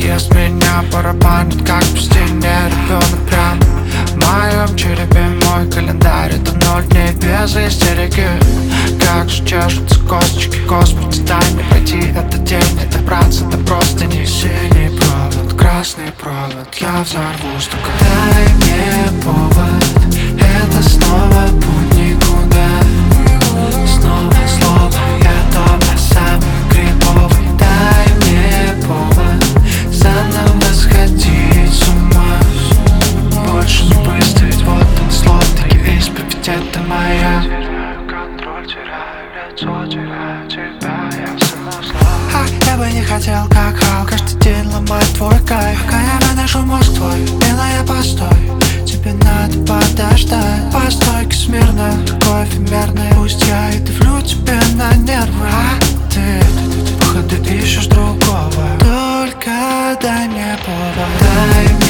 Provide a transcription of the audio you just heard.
ест меня, барабанит как по стене. Ребенок прям в моем черепе. Мой календарь — это 0 дней без истерики. Как же чешутся косточки, Господи, дай мне пройти этот день. Не добраться до простыни. Синий провод, красный провод, я взорвусь. Только дай мне повод. Это снова путь никуда. Снова слово, я дома самый криповый. Дай мне повод заново сходить с ума. Больше не выстоять, вот он слов, таки исповедь, это моя. Теряю контроль, теряю лицо, теряю тебя, я всему зла. Я бы не хотел, как Халк, каждый день ломать твой кайф. Пока я выношу мозг твой, милая, постой. Тебе надо подождать, по стойке смирно, такой эфемерный. Пусть я и давлю тебе на нервы, а ты походу ищешь другого. Только дай мне повод, дай мне